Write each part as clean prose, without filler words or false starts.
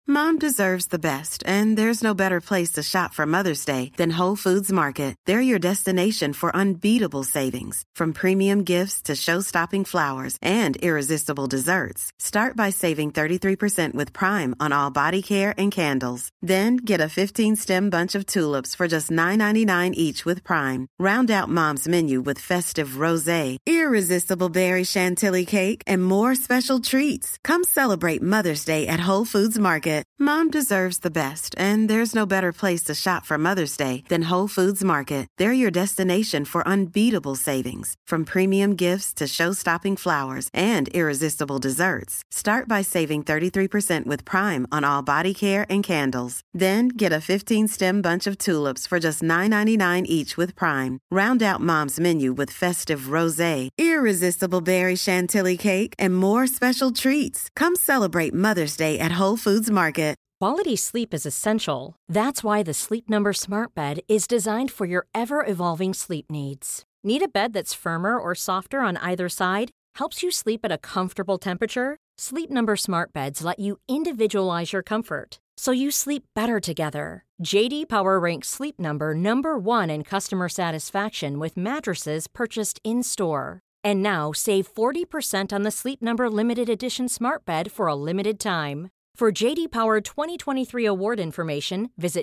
Mom deserves the best, and there's no better place to shop for Mother's Day than Whole Foods Market. They're your destination for unbeatable savings, from premium gifts to show-stopping flowers and irresistible desserts. Start by saving 33% with Prime on all body care and candles. Then get a 15-stem bunch of tulips for just $9.99 each with Prime. Round out Mom's menu with festive rosé, irresistible berry chantilly cake, and more special treats. Come celebrate Mother's Day at Whole Foods Market. Mom deserves the best, and there's no better place to shop for Mother's Day than Whole Foods Market. They're your destination for unbeatable savings, from premium gifts to show-stopping flowers and irresistible desserts. Start by saving 33% with Prime on all body care and candles. Then get a 15-stem bunch of tulips for just $9.99 each with Prime. Round out Mom's menu with festive rosé, irresistible berry chantilly cake, and more special treats. Come celebrate Mother's Day at Whole Foods Market. Quality sleep is essential. That's why the Sleep Number Smart Bed is designed for your ever-evolving sleep needs. Need a bed that's firmer or softer on either side? Helps you sleep at a comfortable temperature? Sleep Number Smart Beds let you individualize your comfort, so you sleep better together. J.D. Power ranks Sleep Number number 1 in customer satisfaction with mattresses purchased in-store. And now, save 40% on the Sleep Number Limited Edition Smart Bed for a limited time. For J.D. Power 2023 award information, visit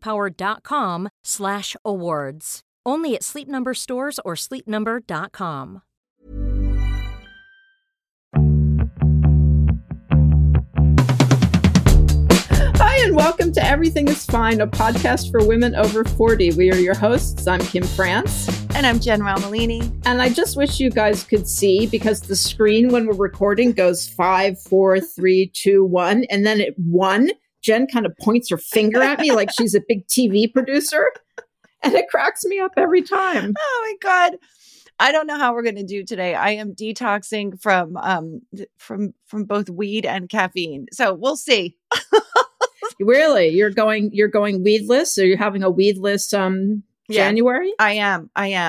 jdpower.com/awards. Only at Sleep Number stores or sleepnumber.com. Hi, and welcome to Everything is Fine, a podcast for women over 40. We are your hosts. I'm Kim France. And I'm Jen Romolini. And I just wish you guys could see, because the screen when we're recording goes 5, 4, 3, 2, 1. And then at 1, Jen kind of points her finger at me like she's a big TV producer. And it cracks me up every time. Oh, my God. I don't know how we're going to do today. I am detoxing from both weed and caffeine. So we'll see. Really? You're going weedless? Or you're having a weedless January? I am.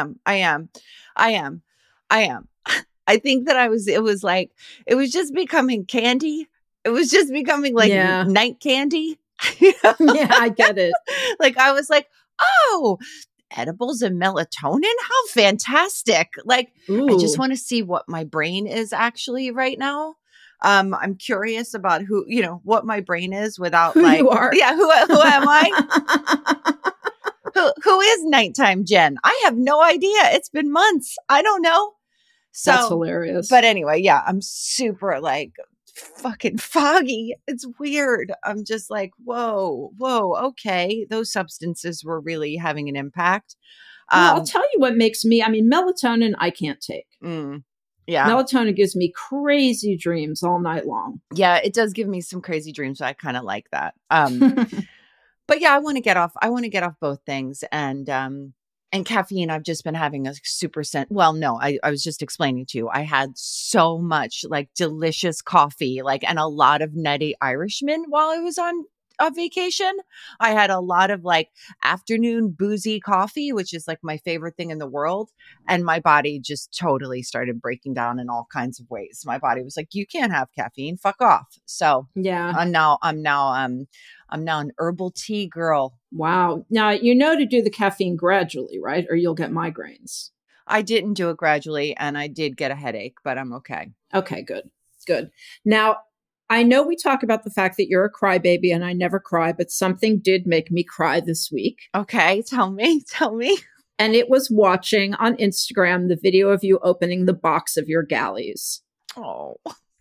I think that it was just becoming candy. It was just becoming like night candy. Yeah, I get it. Like, I was like, oh, edibles and melatonin? How fantastic. Like, ooh. I just want to see what my brain is actually right now. I'm curious about what my brain is without who you are. Yeah, who am I? Who is nighttime Jen? I have no idea. It's been months. I don't know. So that's hilarious. But anyway, yeah, I'm super fucking foggy. It's weird. I'm just like, whoa, okay. Those substances were really having an impact. Well, I'll tell you what makes me, melatonin I can't take. Yeah. Melatonin gives me crazy dreams all night long. Yeah, it does give me some crazy dreams. So I kind of like that. But yeah, I want to get off both things. And caffeine, I've just been having a super I was just explaining to you, I had so much delicious coffee, and a lot of Nutty Irishman while I was on a vacation. I had a lot of afternoon boozy coffee, which is my favorite thing in the world. And my body just totally started breaking down in all kinds of ways. My body was like, you can't have caffeine, fuck off. So yeah, I'm now an herbal tea girl. Wow. Now, to do the caffeine gradually, right? Or you'll get migraines. I didn't do it gradually, and I did get a headache, but I'm okay. Okay, good. Now, I know we talk about the fact that you're a crybaby, and I never cry, but something did make me cry this week. Okay, tell me. And it was watching on Instagram the video of you opening the box of your galleys. Oh.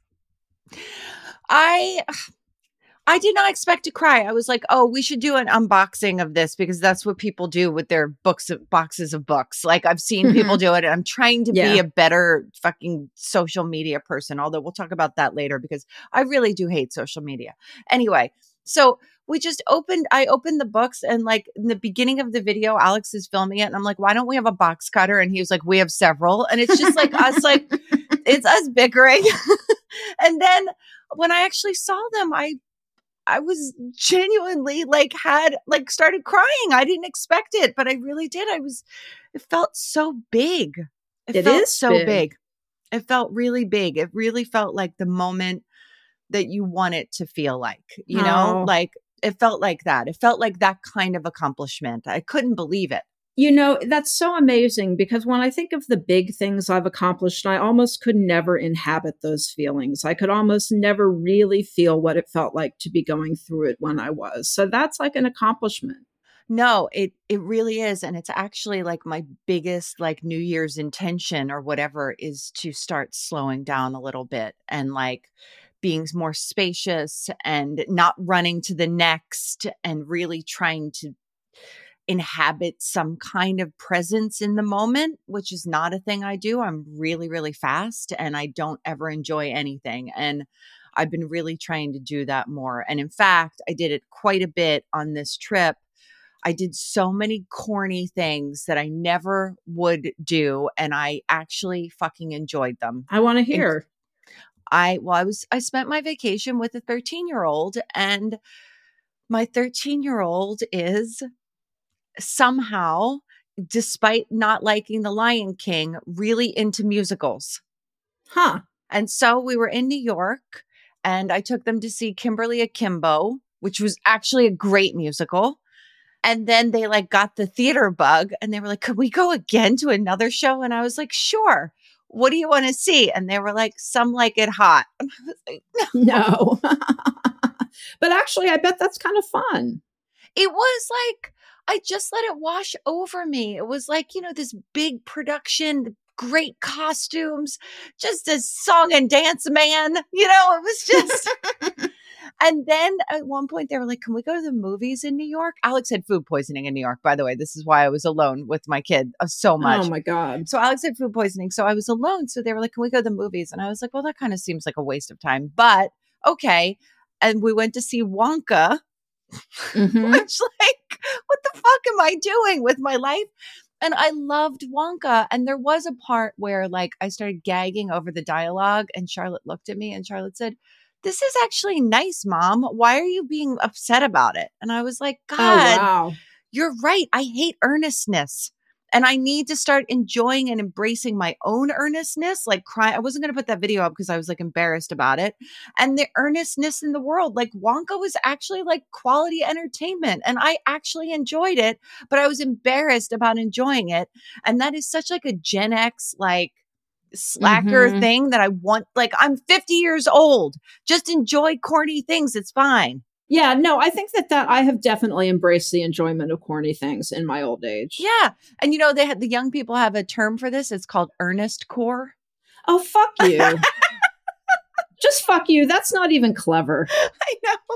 I did not expect to cry. I was like, oh, we should do an unboxing of this because that's what people do with their boxes of books. I've seen people do it. And I'm trying to be a better fucking social media person, although we'll talk about that later because I really do hate social media. Anyway, so I opened the books, and in the beginning of the video, Alex is filming it. And I'm like, why don't we have a box cutter? And he was like, we have several. And it's just us, it's us bickering. And then when I actually saw them, I was genuinely started crying. I didn't expect it, but I really did. It felt so big. It felt so big. It felt really big. It really felt like the moment that you want it to feel like, you know, like it felt like that. It felt like that kind of accomplishment. I couldn't believe it. You know, that's so amazing because when I think of the big things I've accomplished, I almost could never inhabit those feelings. I could almost never really feel what it felt like to be going through it when I was. So that's like an accomplishment. No, it really is. And it's actually like my biggest like New Year's intention or whatever is to start slowing down a little bit and like being more spacious and not running to the next and really trying to inhabit some kind of presence in the moment, which is not a thing I do. I'm really, really fast and I don't ever enjoy anything. And I've been really trying to do that more. And in fact, I did it quite a bit on this trip. I did so many corny things that I never would do. And I actually fucking enjoyed them. I want to hear. I spent my vacation with a 13-year-old, and my 13-year-old is somehow, despite not liking The Lion King, really into musicals. Huh. And so we were in New York and I took them to see Kimberly Akimbo, which was actually a great musical. And then they like got the theater bug and they were like, could we go again to another show? And I was like, sure. What do you want to see? And they were like, Some Like It Hot. And I was like, no. But actually, I bet that's kind of fun. It was like, I just let it wash over me. It was like, you know, this big production, great costumes, just a song and dance man, you know, it was just. And then at one point they were like, can we go to the movies in New York? Alex had food poisoning in New York, by the way. This is why I was alone with my kid so much. Oh my God. So Alex had food poisoning. So I was alone. So they were like, can we go to the movies? And I was like, well, that kind of seems like a waste of time, but okay. And we went to see Wonka, which like, what the fuck am I doing with my life? And I loved Wonka. And there was a part where like I started gagging over the dialogue and Charlotte looked at me and Charlotte said, this is actually nice, Mom. Why are you being upset about it? And I was like, God, You're right. I hate earnestness. And I need to start enjoying and embracing my own earnestness, like crying. I wasn't going to put that video up because I was like embarrassed about it. And the earnestness in the world, like Wonka was actually like quality entertainment. And I actually enjoyed it, but I was embarrassed about enjoying it. And that is such like a Gen X, like slacker thing that I want. Like I'm 50 years old. Just enjoy corny things. It's fine. Yeah, no, I think that I have definitely embraced the enjoyment of corny things in my old age. Yeah. And you know, the young people have a term for this. It's called earnest core. Oh, fuck you. Just fuck you. That's not even clever. I know.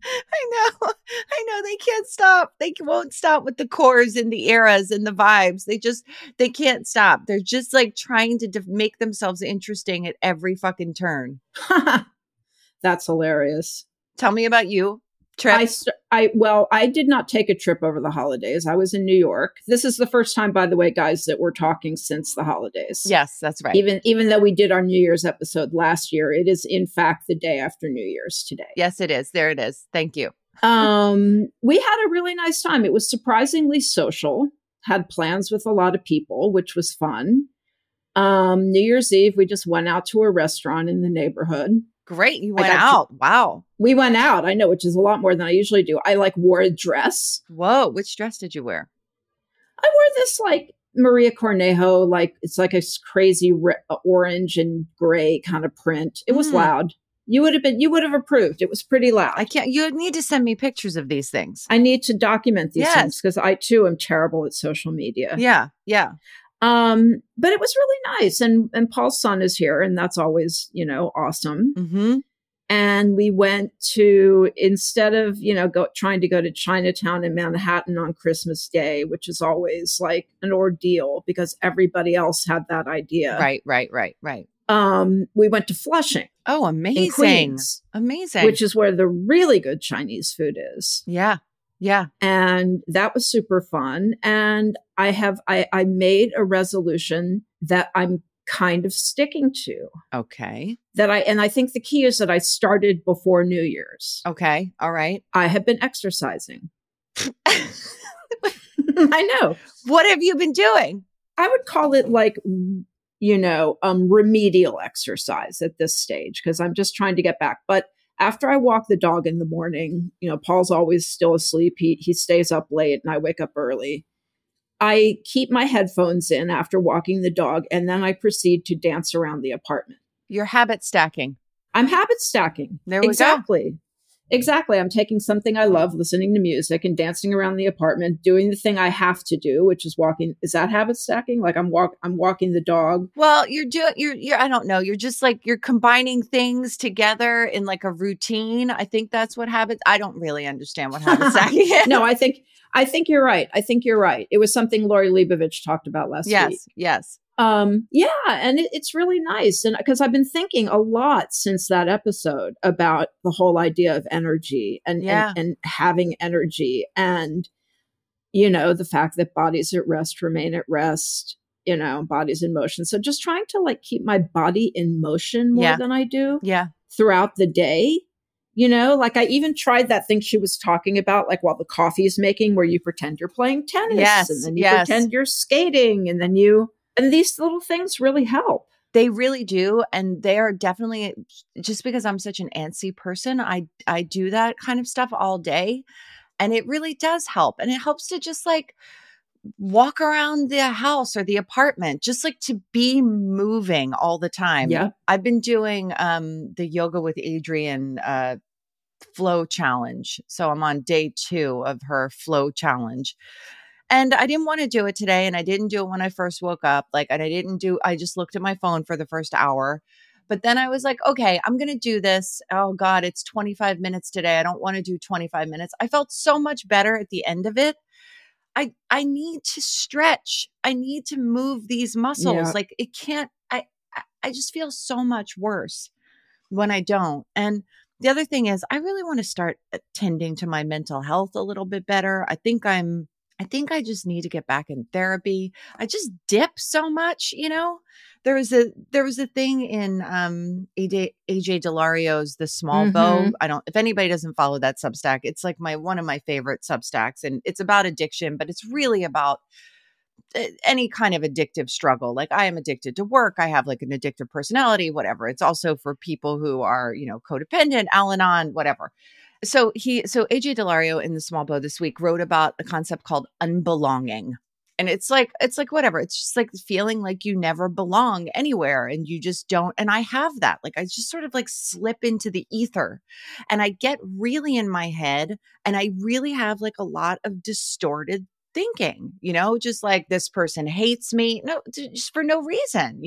They can't stop. They won't stop with the cores and the eras and the vibes. They can't stop. They're just like trying to make themselves interesting at every fucking turn. That's hilarious. Tell me about you. Trip. I did not take a trip over the holidays. I was in New York. This is the first time, by the way, guys, that we're talking since the holidays. Yes, that's right. Even though we did our New Year's episode last year, it is in fact the day after New Year's today. Yes, it is. There it is. Thank you. We had a really nice time. It was surprisingly social. Had plans with a lot of people, which was fun. New Year's Eve, we just went out to a restaurant in the neighborhood. Great. You went out. Wow. We went out. I know, which is a lot more than I usually do. I like wore a dress. Whoa. Which dress did you wear? I wore this like Maria Cornejo, like it's like a crazy orange and gray kind of print. It was loud. You would have approved. It was pretty loud. You need to send me pictures of these things. I need to document these things because I too am terrible at social media. Yeah. Yeah. But it was really nice. And Paul's son is here and that's always, awesome. Mm-hmm. And we went to, instead of, trying to go to Chinatown in Manhattan on Christmas Day, which is always like an ordeal because everybody else had that idea. Right. We went to Flushing. Oh, amazing. In Queens, amazing. Which is where the really good Chinese food is. Yeah. Yeah. And that was super fun. And I made a resolution that I'm kind of sticking to. Okay. I think the key is that I started before New Year's. Okay. All right. I have been exercising. I know. What have you been doing? I would call it like, remedial exercise at this stage because I'm just trying to get back. But after I walk the dog in the morning, Paul's always still asleep. He stays up late and I wake up early. I keep my headphones in after walking the dog, and then I proceed to dance around the apartment. You're habit stacking. I'm habit stacking. There we go. Exactly. I'm taking something I love, listening to music and dancing around the apartment, doing the thing I have to do, which is walking. Is that habit stacking? Like I'm walking the dog. Well, you're I don't know. You're just like, you're combining things together in like a routine. I think that's what habits. I don't really understand what habit stacking is. No, I think you're right. It was something Lori Leibovich talked about last week. Yes. Yeah. And it's really nice. And because I've been thinking a lot since that episode about the whole idea of energy and having energy and, the fact that bodies at rest remain at rest, bodies in motion. So just trying to like keep my body in motion more than I do throughout the day. Like I even tried that thing she was talking about, like while the coffee is making, where you pretend you're playing tennis and then you pretend you're skating and then and these little things really help. They really do. And they are definitely, just because I'm such an antsy person, I do that kind of stuff all day. And it really does help. And it helps to just like walk around the house or the apartment, just like to be moving all the time. Yeah. I've been doing the Yoga with Adriene flow challenge. So I'm on day 2 of her flow challenge. And I didn't want to do it today. And I didn't do it when I first woke up. I just looked at my phone for the first hour. But then I was like, okay, I'm going to do this. Oh God, it's 25 minutes today. I don't want to do 25 minutes. I felt so much better at the end of it. I need to stretch. I need to move these muscles. Yeah. Like it can't, I just feel so much worse when I don't. And the other thing is I really want to start attending to my mental health a little bit better. I think I just need to get back in therapy. I just dip so much, There was a thing in AJ Delario's The Small Bow. If anybody doesn't follow that Substack, it's like one of my favorite Substacks, and it's about addiction, but it's really about any kind of addictive struggle. Like I am addicted to work. I have like an addictive personality, whatever. It's also for people who are, codependent, Al-Anon, whatever. So AJ Delario in The Small Bow this week wrote about a concept called unbelonging. And it's like whatever. It's just like feeling like you never belong anywhere and you just don't. And I have that. Like I just sort of like slip into the ether and I get really in my head and I really have like a lot of distorted thinking, just like this person hates me. No, just for no reason,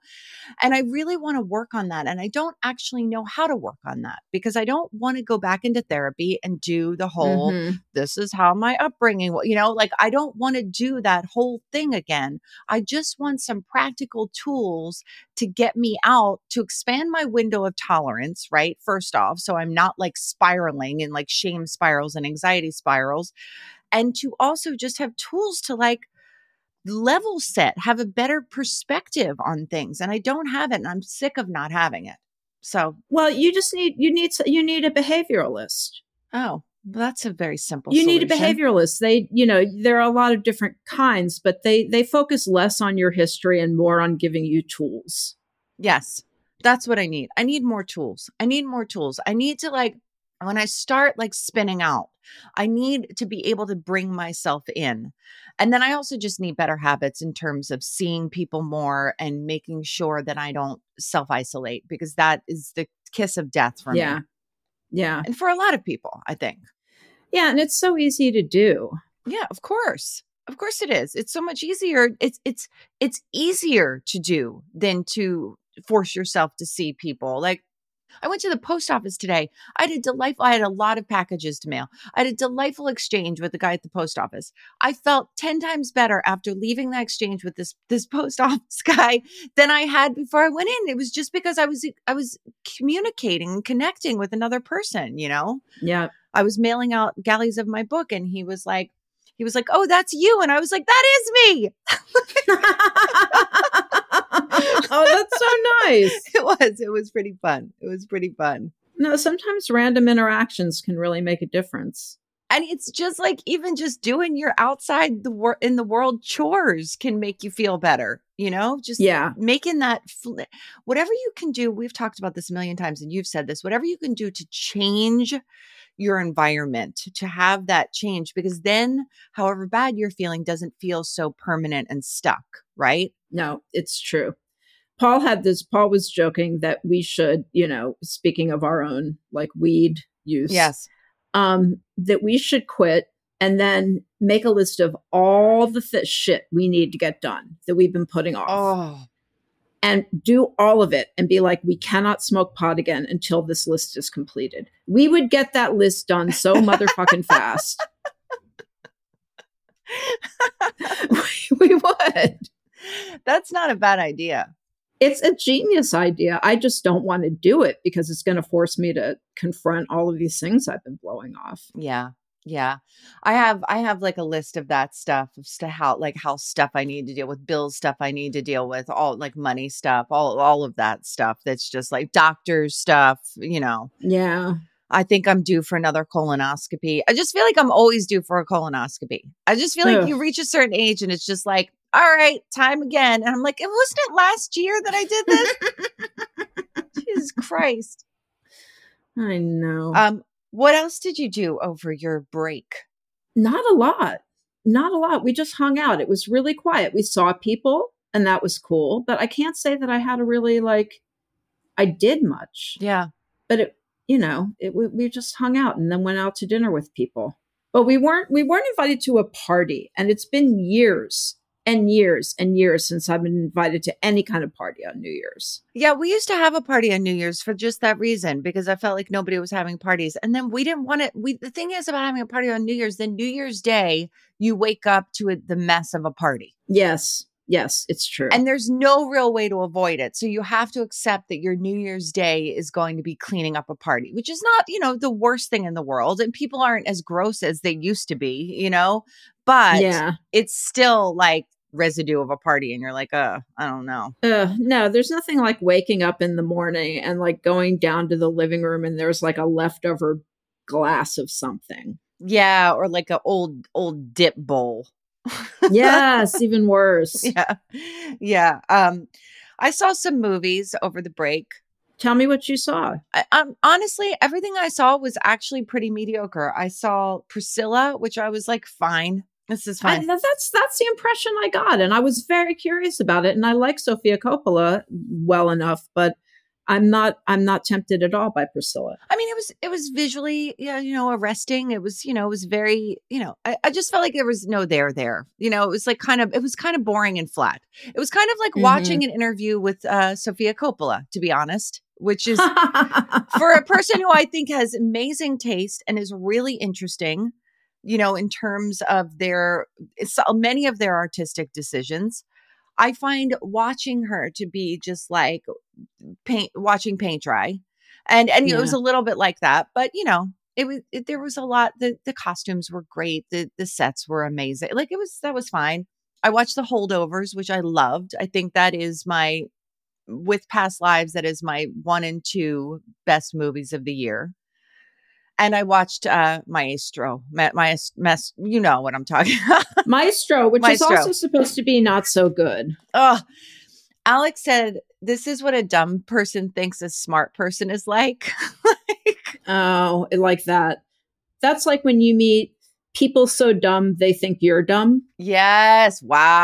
and I really want to work on that. And I don't actually know how to work on that because I don't want to go back into therapy and do the whole, this is how my upbringing, like I don't want to do that whole thing again. I just want some practical tools to get me out, to expand my window of tolerance, right? First off, so I'm not like spiraling in like shame spirals and anxiety spirals. And to also just have tools to like level set, have a better perspective on things. And I don't have it and I'm sick of not having it. So, well, you need a behavioralist. Oh, that's a very simple solution. You need a behavioralist. There are a lot of different kinds, but they focus less on your history and more on giving you tools. Yes, that's what I need. I need more tools. I need to like, when I start like spinning out, I need to be able to bring myself in. And then I also just need better habits in terms of seeing people more and making sure that I don't self-isolate because that is the kiss of death for me. Yeah. And for a lot of people, I think. Yeah. And it's so easy to do. Yeah, of course. Of course it is. It's so much easier. It's easier to do than to force yourself to see people. Like, I went to the post office today. I had a lot of packages to mail. I had a delightful exchange with the guy at the post office. I felt 10 times better after leaving that exchange with this post office guy than I had before I went in. It was just because I was communicating and connecting with another person, Yeah. I was mailing out galleys of my book and he was like, oh, that's you. And I was like, that is me. Oh, that's so nice. It was pretty fun. No, sometimes random interactions can really make a difference. And it's just like, even just doing your outside in the world chores can make you feel better, just making that, whatever you can do. We've talked about this a million times and you've said this, whatever you can do to change your environment, to have that change, because then however bad you're feeling doesn't feel so permanent and stuck, right? No, it's true. Paul was joking that we should, speaking of our own like weed use. Yes. That we should quit and then make a list of all the shit we need to get done that we've been putting off. Oh. And do all of it and be like, we cannot smoke pot again until this list is completed. We would get that list done so motherfucking fast. we would. That's not a bad idea. It's a genius idea. I just don't want to do it because it's going to force me to confront all of these things I've been blowing off. Yeah. Yeah. I have like a list of that stuff, how stuff I need to deal with, bills stuff I need to deal with, all like money stuff, all of that stuff. That's just like doctor's stuff, Yeah. I think I'm due for another colonoscopy. I just feel like I'm always due for a colonoscopy. I just feel like you reach a certain age and it's just like, all right, time again. And I'm like, wasn't it last year that I did this? Jesus Christ. I know. What else did you do over your break? Not a lot. We just hung out. It was really quiet. We saw people and that was cool. But I can't say that I had a really I did much. Yeah. But we just hung out and then went out to dinner with people. But we weren't invited to a party. And it's been years and years and years since I've been invited to any kind of party on New Year's. Yeah, we used to have a party on New Year's for just that reason, because I felt like nobody was having parties. And then we didn't want it. The thing is about having a party on New Year's, then New Year's Day, you wake up to the mess of a party. Yes, it's true. And there's no real way to avoid it. So you have to accept that your New Year's Day is going to be cleaning up a party, which is not, the worst thing in the world. And people aren't as gross as they used to be, but it's still like residue of a party. And you're like, I don't know. No, there's nothing like waking up in the morning and like going down to the living room and there's like a leftover glass of something. Yeah. Or like an old dip bowl. Yes, even worse. Yeah. I saw some movies over the break. Tell me what you saw. Honestly, everything I saw was actually pretty mediocre. I saw Priscilla, which I was like, fine. This is fine. That's the impression I got. And I was very curious about it. And I like Sofia Coppola well enough, but I'm not tempted at all by Priscilla. I mean, it was visually, arresting. It was, it was very, I just felt like there was no there. It was like it was kind of boring and flat. It was kind of like watching an interview with Sofia Coppola, to be honest, which is for a person who I think has amazing taste and is really interesting, in terms of many of their artistic decisions. I find watching her to be just like watching paint dry. And it was a little bit like that, but there was a lot, the costumes were great. The sets were amazing. Like that was fine. I watched The Holdovers, which I loved. I think that is with Past Lives, that is my 1 and 2 best movies of the year. And I watched Maestro. You know what I'm talking about. Maestro, which is also supposed to be not so good. Oh, Alex said, this is what a dumb person thinks a smart person is like. Oh, like that. That's like when you meet people so dumb they think you're dumb. Yes.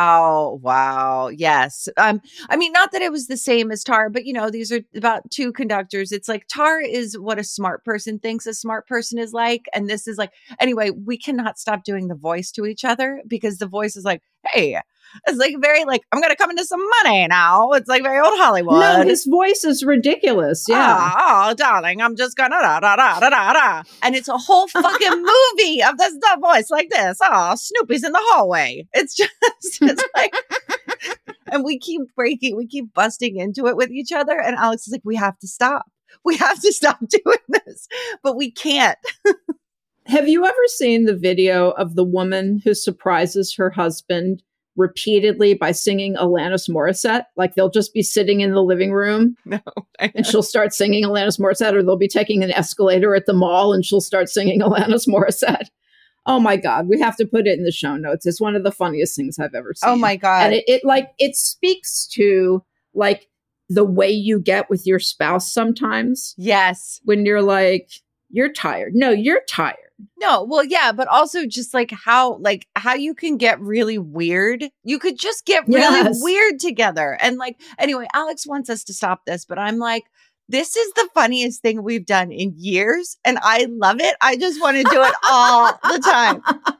Wow. Yes. I mean, not that it was the same as Tar, but these are about two conductors. It's like Tar is what a smart person thinks a smart person is like. And this is like, anyway, we cannot stop doing the voice to each other because the voice is like, hey, it's like very like, I'm going to come into some money now. It's like very old Hollywood. No, his voice is ridiculous. Yeah. Oh, darling, I'm just going to da da da da da da. And it's a whole fucking movie of this voice like this. Oh, Snoopy's in the hallway. It's like, and we keep busting into it with each other. And Alex is like, we have to stop. We have to stop doing this, but we can't. Have you ever seen the video of the woman who surprises her husband repeatedly by singing Alanis Morissette? Like they'll just be sitting in the living room and she'll start singing Alanis Morissette, or they'll be taking an escalator at the mall and she'll start singing Alanis Morissette. Oh my God, we have to put it in the show notes. It's one of the funniest things I've ever seen. Oh my God. And it speaks to like the way you get with your spouse sometimes. Yes. When you're like, you're tired. No, you're tired. No, well, yeah, but also just like how you can get really weird. You could just get really weird together. And like, anyway, Alex wants us to stop this, but I'm like, this is the funniest thing we've done in years. And I love it. I just want to do it all the time.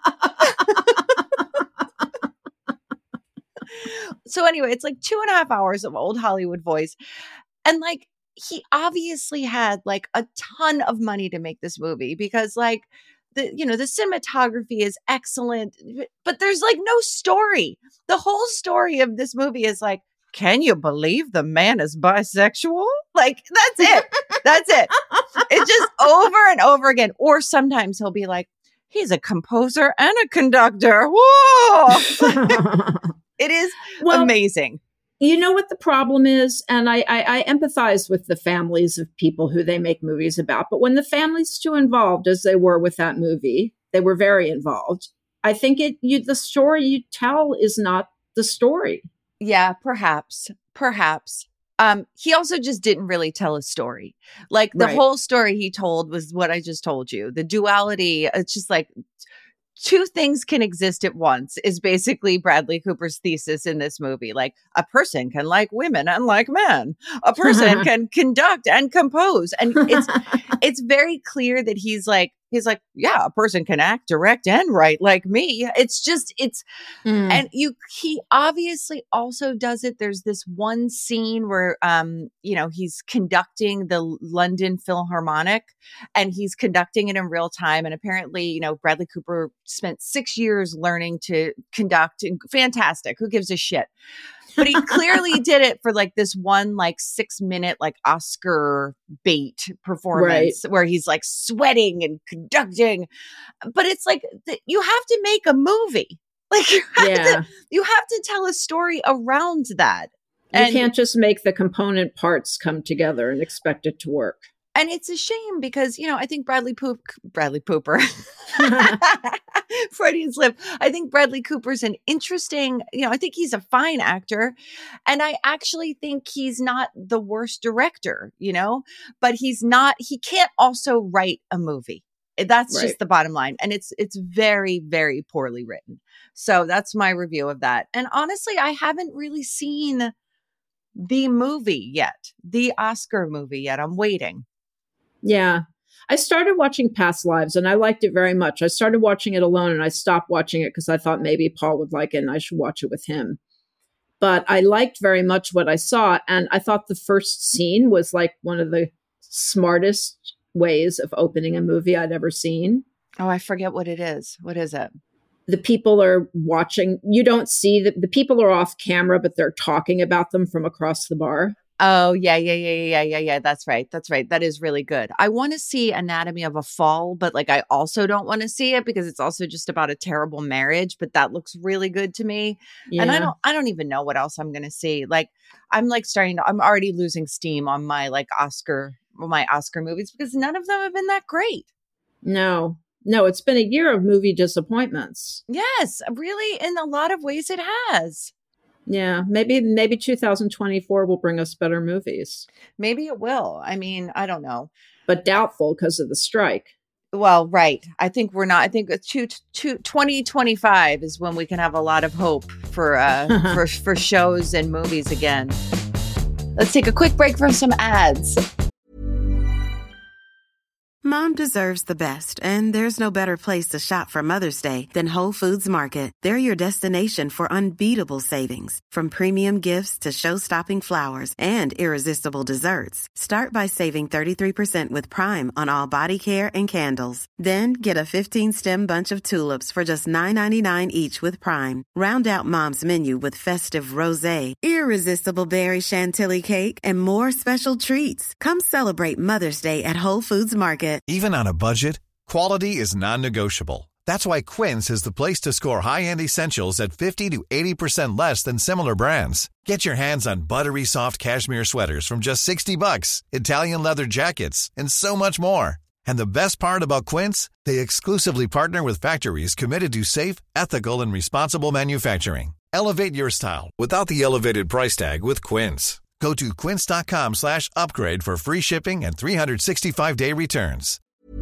So anyway, it's like 2.5 hours of old Hollywood voice. And like, he obviously had like a ton of money to make this movie because like the cinematography is excellent, but there's like no story. The whole story of this movie is like, can you believe the man is bisexual? Like, that's it. That's it. It's just over and over again. Or sometimes he'll be like, he's a composer and a conductor. Whoa. It is amazing. You know what the problem is? And I empathize with the families of people who they make movies about. But when the family's too involved, as they were with that movie, they were very involved. I think the story you tell is not the story. Yeah, perhaps. He also just didn't really tell a story. Like the whole story he told was what I just told you. The duality, it's just like two things can exist at once is basically Bradley Cooper's thesis in this movie. Like a person can like women and like men. A person can conduct and compose. And it's very clear that he's like, yeah, a person can act, direct, and write like me. And he obviously also does it. There's this one scene where, he's conducting the London Philharmonic and he's conducting it in real time. And apparently, Bradley Cooper spent 6 years learning to conduct. And fantastic. Who gives a shit? But he clearly did it for like this one, like 6-minute, like Oscar bait performance where he's like sweating and conducting. But it's like, you have to make a movie. Like you have to tell a story around that. You can't just make the component parts come together and expect it to work. And it's a shame because, I think Bradley Pooper, Freudian slip. I think Bradley Cooper's an interesting, I think he's a fine actor. And I actually think he's not the worst director, but he can't also write a movie. That's just the bottom line. And it's very, very poorly written. So that's my review of that. And honestly, I haven't really seen the movie yet, the Oscar movie yet. I'm waiting. Yeah. I started watching Past Lives and I liked it very much. I started watching it alone and I stopped watching it because I thought maybe Paul would like it and I should watch it with him. But I liked very much what I saw. And I thought the first scene was like one of the smartest ways of opening a movie I'd ever seen. Oh, I forget what it is. What is it? The people are watching. You don't see the people are off camera, but they're talking about them from across the bar. Oh, yeah. That's right. That is really good. I want to see Anatomy of a Fall, but like I also don't want to see it because it's also just about a terrible marriage, but that looks really good to me. Yeah. And I don't even know what else I'm going to see. Like I'm already losing steam on my Oscar movies because none of them have been that great. No, it's been a year of movie disappointments. Yes, really. In a lot of ways it has. Yeah, maybe 2024 will bring us better movies. Maybe it will. I mean, I don't know. But doubtful because of the strike. Well, right. I think we're not. I think 2025 is when we can have a lot of hope for for shows and movies again. Let's take a quick break from some ads. Mom deserves the best, and there's no better place to shop for Mother's Day than Whole Foods Market. They're your destination for unbeatable savings, from premium gifts to show-stopping flowers and irresistible desserts. Start by saving 33% with Prime on all body care and candles. Then get a 15-stem bunch of tulips for just $9.99 each with Prime. Round out Mom's menu with festive rosé, irresistible berry chantilly cake, and more special treats. Come celebrate Mother's Day at Whole Foods Market. Even on a budget, quality is non-negotiable. That's why Quince is the place to score high-end essentials at 50 to 80% less than similar brands. Get your hands on buttery soft cashmere sweaters from just $60, Italian leather jackets, and so much more. And the best part about Quince, they exclusively partner with factories committed to safe, ethical, and responsible manufacturing. Elevate your style without the elevated price tag with Quince. Go to quince.com/upgrade for free shipping and 365-day returns.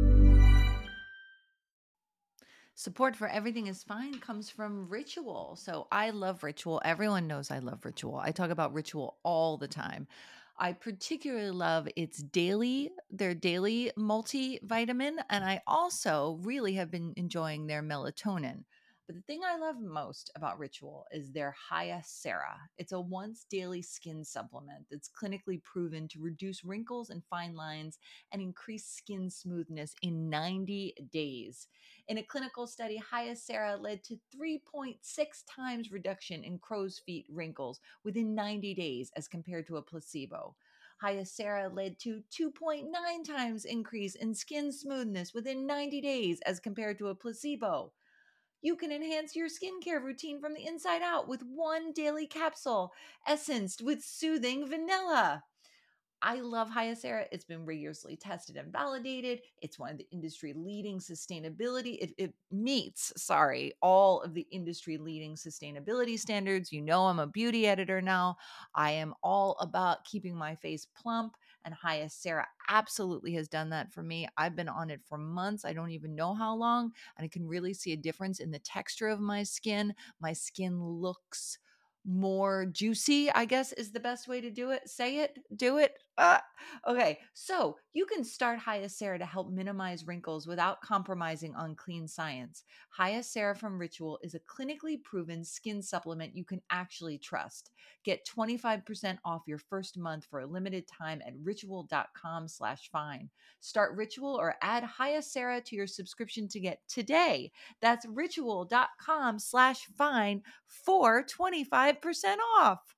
Support for Everything is Fine comes from Ritual. So I love Ritual. Everyone knows I love Ritual. I talk about Ritual all the time. I particularly love their daily multivitamin, and I also really have been enjoying their melatonin. But the thing I love most about Ritual is their Hyacera. It's a once daily skin supplement that's clinically proven to reduce wrinkles and fine lines and increase skin smoothness in 90 days. In a clinical study, Hyacera led to 3.6 times reduction in crow's feet wrinkles within 90 days as compared to a placebo. Hyacera led to 2.9 times increase in skin smoothness within 90 days as compared to a placebo. You can enhance your skincare routine from the inside out with one daily capsule, essenced with soothing vanilla. I love Hyacera. It's been rigorously tested and validated. It's one of the industry leading sustainability. It meets all of the industry leading sustainability standards. You know, I'm a beauty editor now. I am all about keeping my face plump, and Hyacera absolutely has done that for me. I've been on it for months. I don't even know how long, and I can really see a difference in the texture of my skin. My skin looks more juicy, I guess is the best way to do it. Say it, do it. Okay, so you can start Hyacera to help minimize wrinkles without compromising on clean science. Hyacera from Ritual is a clinically proven skin supplement you can actually trust. Get 25% off your first month for a limited time at ritual.com/fine. Start Ritual or add Hyacera to your subscription to get today. That's ritual.com/fine for 25% off.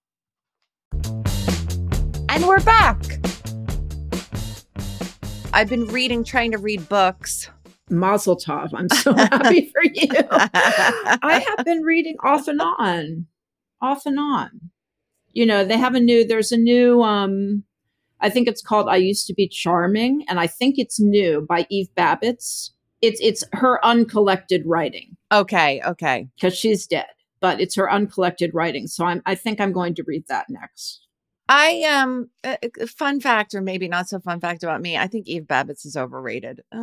And we're back. I've been trying to read books. Mazel tov. I'm so happy for you. I have been reading off and on. You know, there's a new, I think it's called I Used to Be Charming, and I think it's new by Eve Babbitt. It's her uncollected writing. Okay. Because she's dead, but it's her uncollected writing. So I think I'm going to read that next. Fun fact, or maybe not so fun fact about me, I think Eve Babbitt is overrated. See,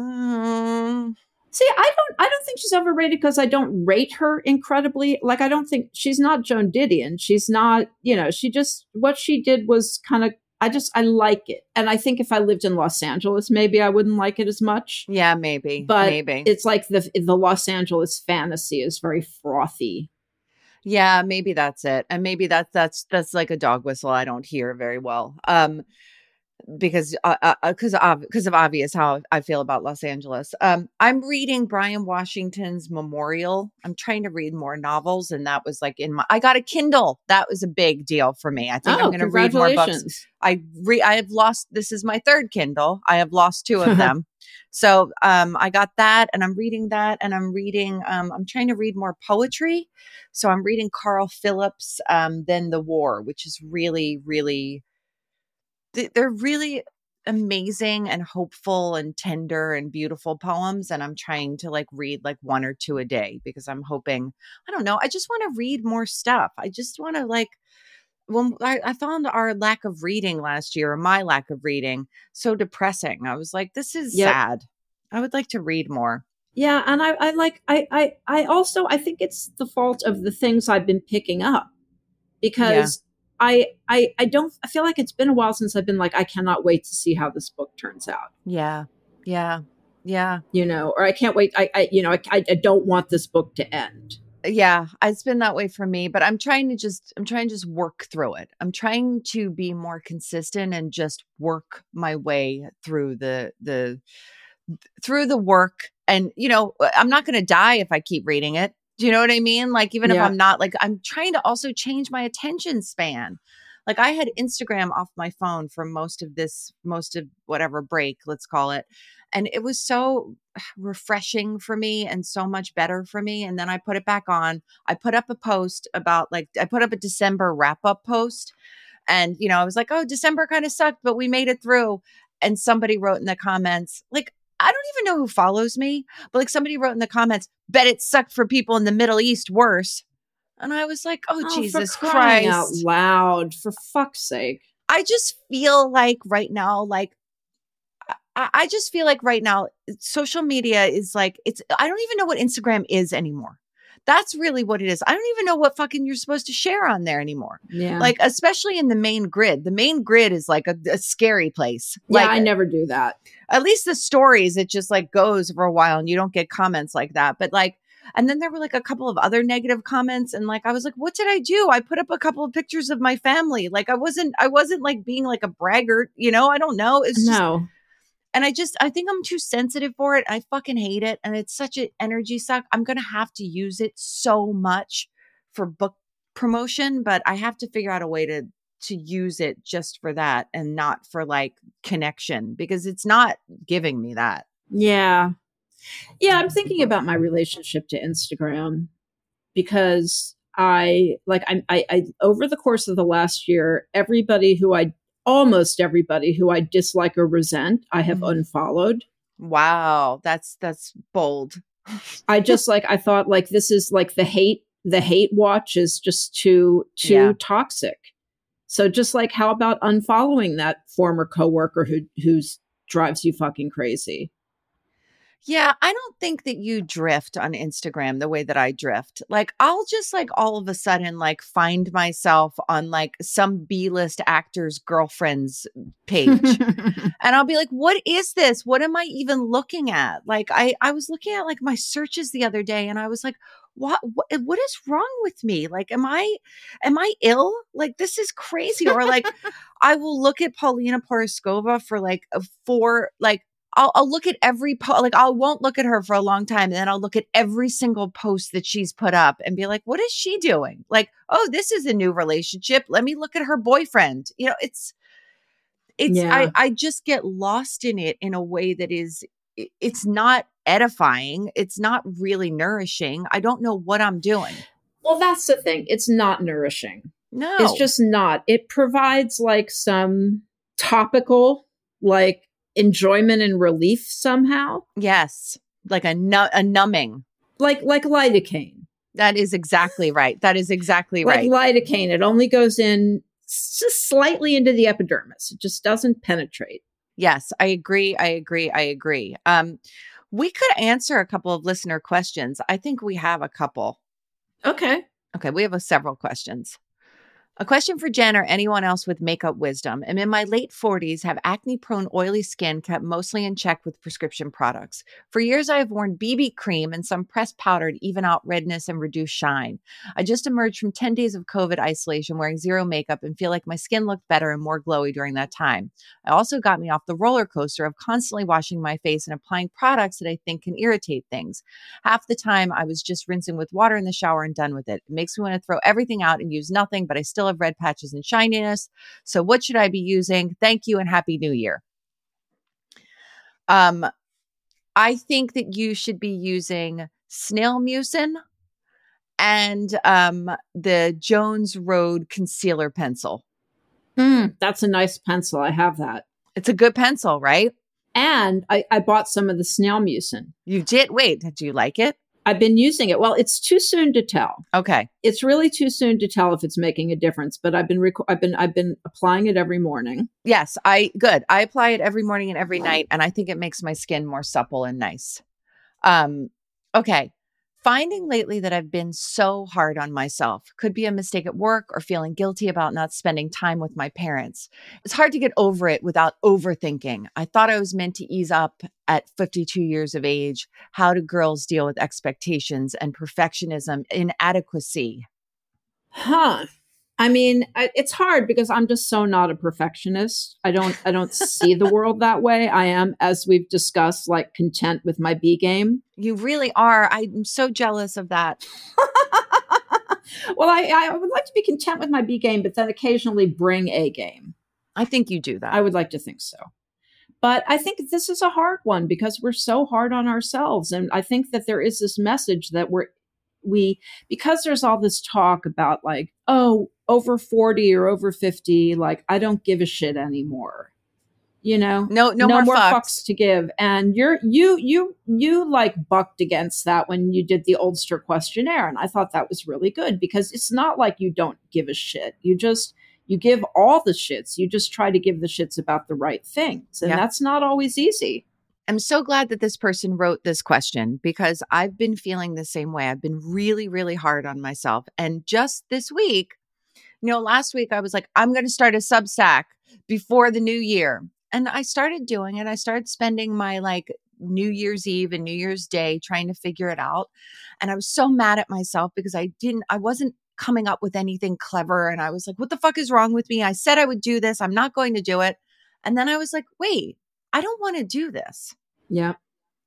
I don't think she's overrated because I don't rate her incredibly. Like, I don't think she's not Joan Didion. She's not, what she did was kind of, I like it. And I think if I lived in Los Angeles, maybe I wouldn't like it as much. Yeah, maybe. But maybe. It's like the Los Angeles fantasy is very frothy. Yeah, maybe that's it. And maybe that's like a dog whistle I don't hear very well. Because of obvious how I feel about Los Angeles. I'm reading Brian Washington's Memorial. I'm trying to read more novels, and that was like I got a Kindle. That was a big deal for me. I think I'm going to read more books. This is my third Kindle. I have lost 2 of them. So I got that, and I'm reading that, and I'm trying to read more poetry. So I'm reading Carl Phillips' Then the War, which is really, really, they're really amazing and hopeful and tender and beautiful poems. And I'm trying to read 1 or 2 a day because I'm hoping, I don't know, I just want to read more stuff. I just want to when I found our lack of reading last year, or my lack of reading, so depressing. I was like, this is sad. I would like to read more. Yeah. And I also think it's the fault of the things I've been picking up because I feel like it's been a while since I've been I cannot wait to see how this book turns out. Yeah. Or I can't wait. I don't want this book to end. Yeah, it's been that way for me, but I'm trying to just work through it. I'm trying to be more consistent and just work my way through the work. And, I'm not going to die if I keep reading it. Do you know what I mean? Even if I'm not, I'm trying to also change my attention span. I had Instagram off my phone for most of whatever break, let's call it. And it was so refreshing for me and so much better for me. And then I put it back on. I put up a post about I put up a December wrap up post. And, I was like, oh, December kind of sucked, but we made it through. And somebody wrote in the comments, I don't even know who follows me, but like somebody wrote in the comments, bet it sucked for people in the Middle East worse. And I was like, oh, Jesus for crying out Christ. loud, for fuck's sake. I just feel like right now, I just feel like right now, social media is like, I don't even know what Instagram is anymore. That's really what it is. I don't even know what fucking you're supposed to share on there anymore. Yeah. Like, especially in the main grid. The main grid is like a scary place. Yeah, like, I never do that. At least the stories, it just like goes for a while and you don't get comments like that. But like, and then there were like a couple of other negative comments. And like, I was like, what did I do? I put up a couple of pictures of my family. Like, I wasn't like being like a braggart, you know, I don't know. It's no. And I think I'm too sensitive for it. I fucking hate it. And it's such an energy suck. I'm going to have to use it so much for book promotion, but I have to figure out a way to use it just for that and not for like connection because it's not giving me that. Yeah. Yeah. I'm thinking about my relationship to Instagram because I over the course of the last year, almost everybody who I dislike or resent, I have unfollowed. Wow. That's bold. I thought like, this is like the hate watch is just too toxic. So just like, how about unfollowing that former coworker who drives you fucking crazy? Yeah, I don't think that you drift on Instagram the way that I drift. Like, I'll just like all of a sudden like find myself on like some B-list actor's girlfriend's page. And I'll be like, what is this? What am I even looking at? Like, I was looking at like my searches the other day and I was like, what is wrong with me? Like, am I ill? Like, this is crazy. Or like, I will look at Paulina Poroskova for like I'll look at every like I won't look at her for a long time. And then I'll look at every single post that she's put up and be like, what is she doing? Like, oh, this is a new relationship. Let me look at her boyfriend. You know, I just get lost in it in a way that it's not edifying. It's not really nourishing. I don't know what I'm doing. Well, that's the thing. It's not nourishing. No, it's just not. It provides like some topical, like, enjoyment and relief somehow. Yes. Like a numbing. Like lidocaine. That is exactly right. That is exactly right. Like lidocaine. It only goes in just slightly into the epidermis. It just doesn't penetrate. Yes, I agree. We could answer a couple of listener questions. I think we have a couple. Okay, we have several questions. A question for Jen or anyone else with makeup wisdom. I'm in my late 40s, have acne-prone oily skin kept mostly in check with prescription products. For years, I have worn BB cream and some pressed powder to even out redness and reduce shine. I just emerged from 10 days of COVID isolation wearing zero makeup and feel like my skin looked better and more glowy during that time. It also got me off the roller coaster of constantly washing my face and applying products that I think can irritate things. Half the time, I was just rinsing with water in the shower and done with it. It makes me want to throw everything out and use nothing, but I still have red patches and shininess. So what should I be using? Thank you and Happy New Year. I think that you should be using Snail Mucin and the Jones Road concealer pencil. That's a nice pencil. I have that. It's a good pencil, right? And I bought some of the Snail Mucin. You did? Wait, did you like it? I've been using it. Well, it's too soon to tell. Okay. It's really too soon to tell if it's making a difference, but I've been applying it every morning. Yes, I apply it every morning and every night, and I think it makes my skin more supple and nice. Okay. Finding lately that I've been so hard on myself. Could be a mistake at work or feeling guilty about not spending time with my parents. It's hard to get over it without overthinking. I thought I was meant to ease up at 52 years of age. How do girls deal with expectations and perfectionism, inadequacy? I mean, it's hard because I'm just so not a perfectionist. I don't see the world that way. I am, as we've discussed, like content with my B game. You really are. I'm so jealous of that. Well, I would like to be content with my B game, but then occasionally bring A game. I think you do that. I would like to think so. But I think this is a hard one because we're so hard on ourselves. And I think that there is this message that because there's all this talk about like, oh, over 40 or over 50, like, I don't give a shit anymore. No more fucks to give. And you like bucked against that when you did the Oldster questionnaire. And I thought that was really good because it's not like you don't give a shit. You give all the shits. You just try to give the shits about the right things. And that's not always easy. I'm so glad that this person wrote this question because I've been feeling the same way. I've been really, really hard on myself. And just this week, last week I was like, I'm going to start a Substack before the new year. And I started doing it. I started spending my New Year's Eve and New Year's Day trying to figure it out. And I was so mad at myself because I wasn't coming up with anything clever. And I was like, what the fuck is wrong with me? I said I would do this. I'm not going to do it. And then I was like, wait, I don't want to do this. Yeah.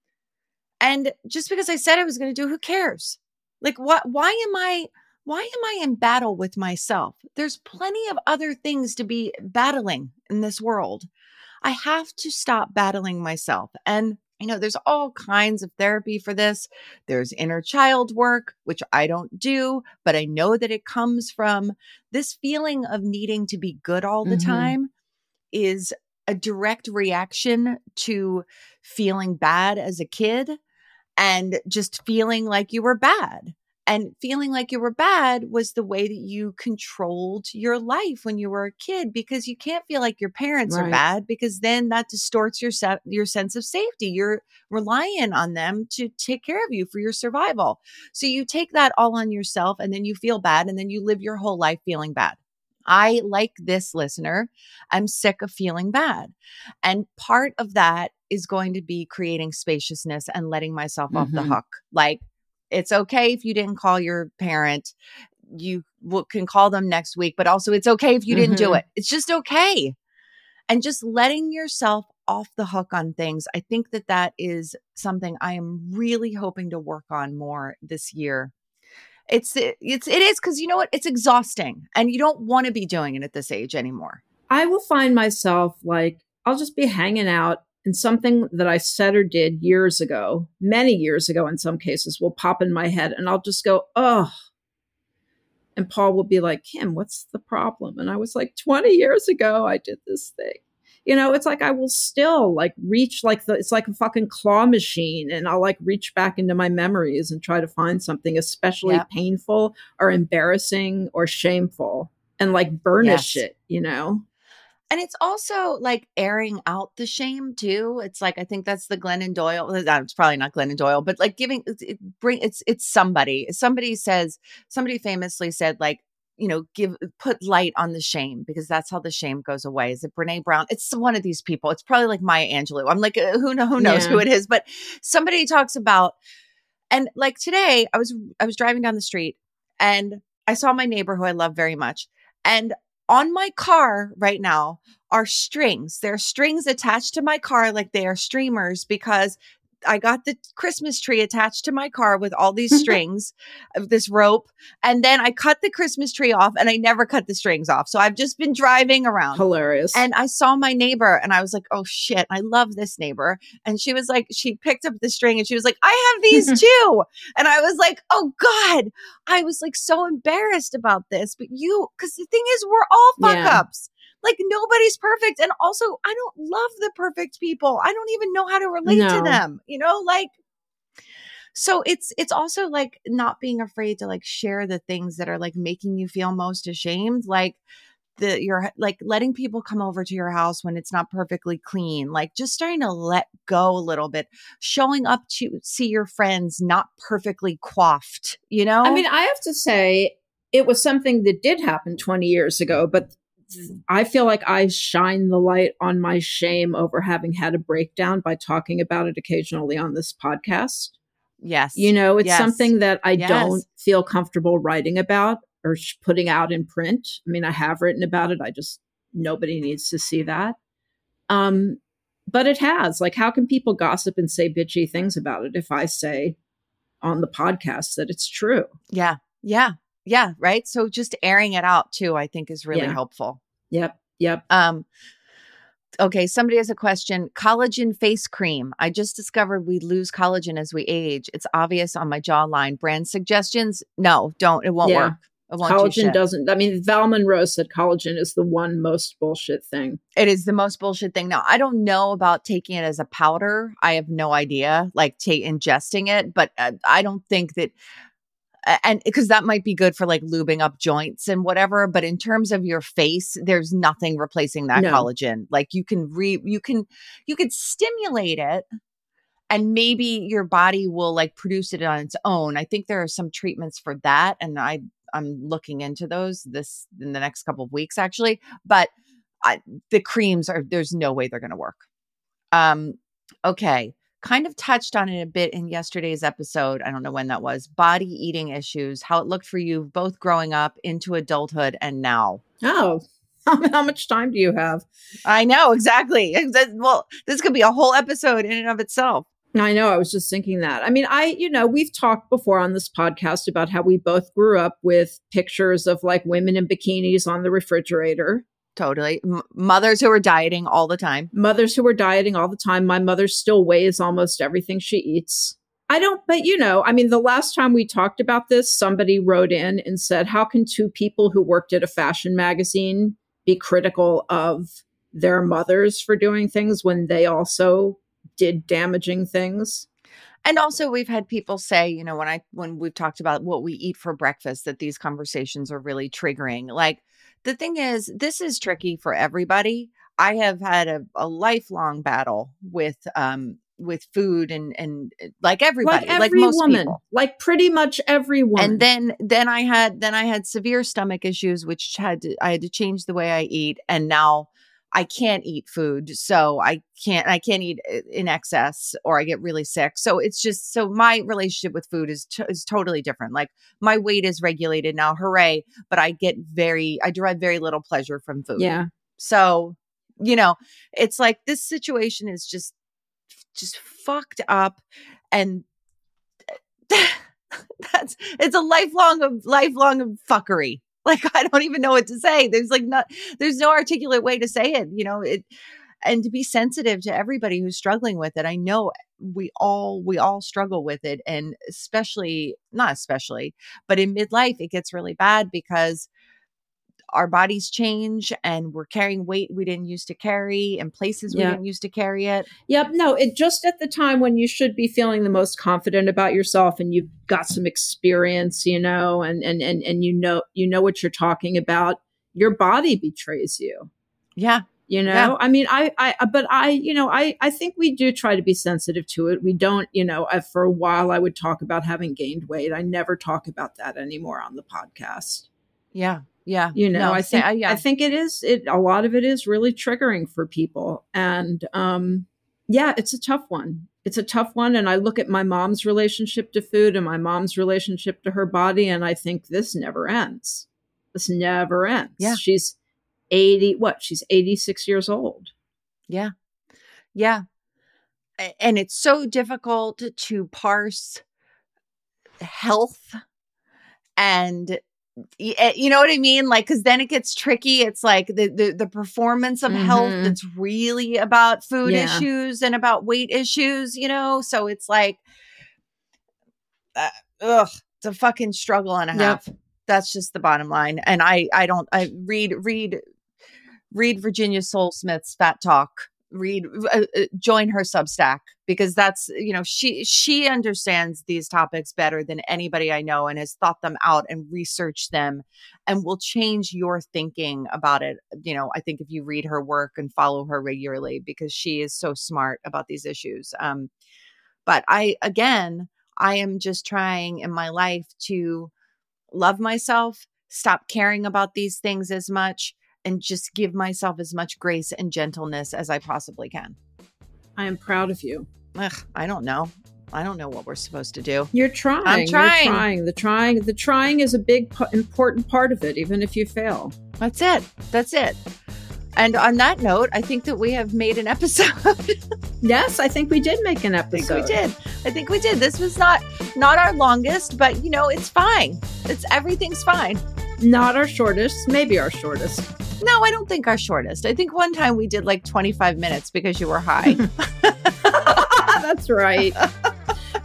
And just because I said I was going to do, who cares? Why am I in battle with myself? There's plenty of other things to be battling in this world. I have to stop battling myself. And, there's all kinds of therapy for this. There's inner child work, which I don't do, but I know that it comes from this feeling of needing to be good all the time is a direct reaction to feeling bad as a kid and just feeling like you were bad. And feeling like you were bad was the way that you controlled your life when you were a kid, because you can't feel like your parents are bad, because then that distorts your sense of safety. You're relying on them to take care of you for your survival. So you take that all on yourself and then you feel bad and then you live your whole life feeling bad. I, like this listener, I'm sick of feeling bad. And part of that is going to be creating spaciousness and letting myself off the hook. It's okay if you didn't call your parent. You can call them next week, but also it's okay if you didn't do it. It's just okay. And just letting yourself off the hook on things. I think that is something I am really hoping to work on more this year. It is because you know what? It's exhausting and you don't want to be doing it at this age anymore. I will find myself I'll just be hanging out. And something that I said or did years ago, many years ago in some cases, will pop in my head and I'll just go, oh. And Paul will be like, Kim, what's the problem? And I was like, 20 years ago, I did this thing. It's like I will still reach it's like a fucking claw machine. And I'll reach back into my memories and try to find something especially painful or embarrassing or shameful and burnish it, And it's also airing out the shame too. It's I think that's the Glennon Doyle. It's probably not Glennon Doyle, but it's somebody. Somebody famously said put light on the shame because that's how the shame goes away. Is it Brene Brown? It's one of these people. It's probably Maya Angelou. I'm who knows who it is, but somebody talks about, and today I was driving down the street and I saw my neighbor who I love very much. And on my car right now are strings. There are strings attached to my car like they are streamers because I got the Christmas tree attached to my car with all these strings of this rope. And then I cut the Christmas tree off and I never cut the strings off. So I've just been driving around. Hilarious. And I saw my neighbor and I was like, oh shit, I love this neighbor. And she was she picked up the string and she was like, I have these too. And I was like, oh God, I was so embarrassed about this. But because the thing is, we're all fuck ups. Nobody's perfect. And also, I don't love the perfect people. I don't even know how to relate to them, So it's also not being afraid to share the things that are making you feel most ashamed. You're letting people come over to your house when it's not perfectly clean, just starting to let go a little bit, showing up to see your friends not perfectly coiffed, I mean, I have to say it was something that did happen 20 years ago, but I feel like I shine the light on my shame over having had a breakdown by talking about it occasionally on this podcast. Yes. It's something that I don't feel comfortable writing about or putting out in print. I mean, I have written about it. Nobody needs to see that. But it has. How can people gossip and say bitchy things about it if I say on the podcast that it's true? Yeah. Yeah. Yeah. Right. So just airing it out too, I think is really helpful. Yep. Okay. Somebody has a question. Collagen face cream. I just discovered we lose collagen as we age. It's obvious on my jawline. Brand suggestions? No, don't. It won't work. It won't do Collagen shit. doesn't. I mean, Val Monroe said collagen is the one most bullshit thing. It is the most bullshit thing. Now, I don't know about taking it as a powder. I have no idea, like ingesting it, but I don't think that, and because that might be good for like lubing up joints and whatever. But in terms of your face, there's nothing replacing that collagen. Like you can stimulate it. And maybe your body will like produce it on its own. I think there are some treatments for that. And I'm looking into those in the next couple of weeks, actually. But the creams there's no way they're going to work. Okay. Kind of touched on it a bit in yesterday's episode. I don't know when that was. Body eating issues, how it looked for you both growing up into adulthood and now. Oh, how much time do you have? I know, exactly. Well, this could be a whole episode in and of itself. I know. I was just thinking that. I mean, we've talked before on this podcast about how we both grew up with pictures of like women in bikinis on the refrigerator. Totally. Mothers who are dieting all the time. My mother still weighs almost everything she eats. But the last time we talked about this, somebody wrote in and said, how can two people who worked at a fashion magazine be critical of their mothers for doing things when they also did damaging things? And also we've had people say, when we've talked about what we eat for breakfast, that these conversations are really triggering. Like the thing is, this is tricky for everybody. I have had a lifelong battle with food and like everybody, like most woman, people, like pretty much everyone. And then I had severe stomach issues, which I had to change the way I eat. And now I can't eat food. So I can't eat in excess or I get really sick. So it's just, so my relationship with food is totally different. Like my weight is regulated now. Hooray. But I derive very little pleasure from food. Yeah. So, it's like this situation is just fucked up. And it's a lifelong fuckery. Like, I don't even know what to say. There's no articulate way to say it, and to be sensitive to everybody who's struggling with it. I know we all struggle with it. And not especially, but in midlife, it gets really bad because our bodies change and we're carrying weight we didn't used to carry and places we didn't used to carry it. Yep. No, it just at the time when you should be feeling the most confident about yourself and you've got some experience, and you know what you're talking about, your body betrays you. Yeah. Yeah. I mean, I think we do try to be sensitive to it. We don't, for a while I would talk about having gained weight. I never talk about that anymore on the podcast. Yeah. Yeah. I think a lot of it is really triggering for people. And it's a tough one. It's a tough one. And I look at my mom's relationship to food and my mom's relationship to her body. And I think this never ends. This never ends. Yeah. She's 86 years old. Yeah. Yeah. And it's so difficult to parse health and you know what I mean? Like, cause then it gets tricky. It's like the performance of health that's really about food issues and about weight issues, So it's like, it's a fucking struggle and a half. That's just the bottom line. And I read Virginia Soul-Smith's Fat Talk. Join her Substack because that's, she understands these topics better than anybody I know and has thought them out and researched them and will change your thinking about it. I think if you read her work and follow her regularly because she is so smart about these issues. But I am just trying in my life to love myself, stop caring about these things as much, and just give myself as much grace and gentleness as I possibly can. I am proud of you. I don't know. I don't know what we're supposed to do. You're trying. I'm trying. The trying is a big, important part of it, even if you fail. That's it. And on that note, I think that we have made an episode. Yes, I think we did make an episode. I think we did. This was not our longest, but it's fine. Everything's fine. Not our shortest, maybe our shortest. No, I don't think our shortest. I think one time we did like 25 minutes because you were high. That's right.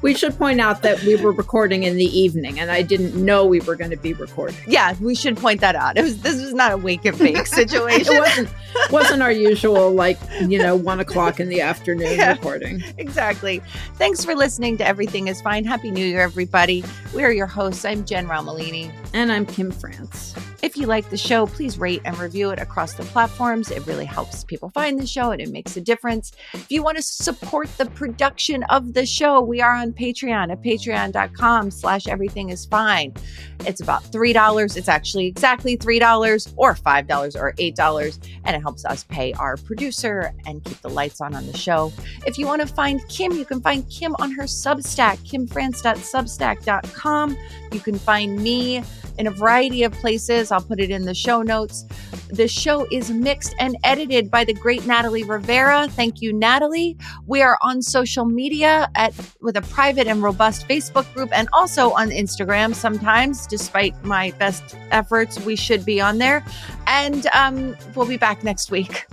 We should point out that we were recording in the evening, and I didn't know we were going to be recording. Yeah, we should point that out. This was not a wake and bake situation. It wasn't our usual 1 o'clock in the afternoon recording. Exactly. Thanks for listening to Everything is Fine. Happy New Year, everybody. We are your hosts. I'm Jen Romolini. And I'm Kim France. If you like the show, please rate and review it across the platforms. It really helps people find the show and it makes a difference. If you want to support the production of the show, we are on Patreon at patreon.com/everythingisfine. It's about $3. It's actually exactly $3 or $5 or $8. And it helps us pay our producer and keep the lights on the show. If you want to find Kim, you can find Kim on her Substack, kimfrance.substack.com. You can find me in a variety of places. I'll put it in the show notes. The show is mixed and edited by the great Natalie Rivera. Thank you, Natalie. We are on social media with a private and robust Facebook group and also on Instagram sometimes. Despite my best efforts, we should be on there. And we'll be back next week.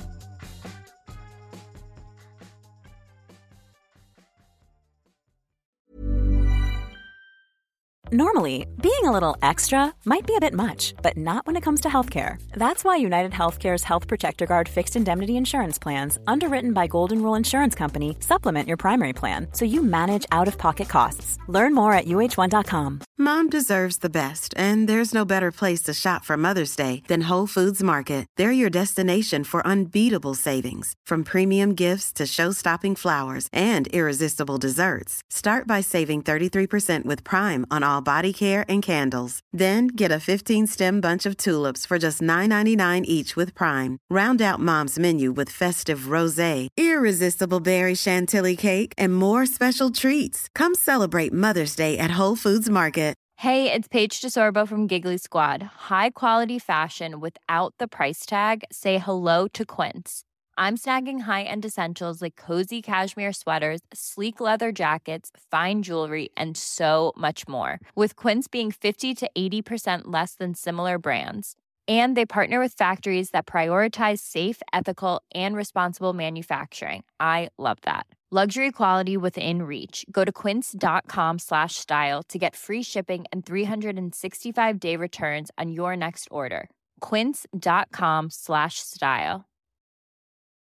Normally, being a little extra might be a bit much, but not when it comes to healthcare. That's why United Healthcare's Health Protector Guard fixed indemnity insurance plans, underwritten by Golden Rule Insurance Company, supplement your primary plan so you manage out-of-pocket costs. Learn more at uh1.com. Mom deserves the best, and there's no better place to shop for Mother's Day than Whole Foods Market. They're your destination for unbeatable savings, from premium gifts to show-stopping flowers and irresistible desserts. Start by saving 33% with Prime on all body care and candles. Then get a 15-stem bunch of tulips for just $9.99 each with Prime. Round out Mom's menu with festive rosé, irresistible berry chantilly cake, and more special treats. Come celebrate Mother's Day at Whole Foods Market. Hey, it's Paige DeSorbo from Giggly Squad. High quality fashion without the price tag. Say hello to Quince. I'm snagging high-end essentials like cozy cashmere sweaters, sleek leather jackets, fine jewelry, and so much more. With Quince being 50 to 80% less than similar brands. And they partner with factories that prioritize safe, ethical, and responsible manufacturing. I love that. Luxury quality within reach. Go to quince.com/style to get free shipping and 365-day returns on your next order. Quince.com/style.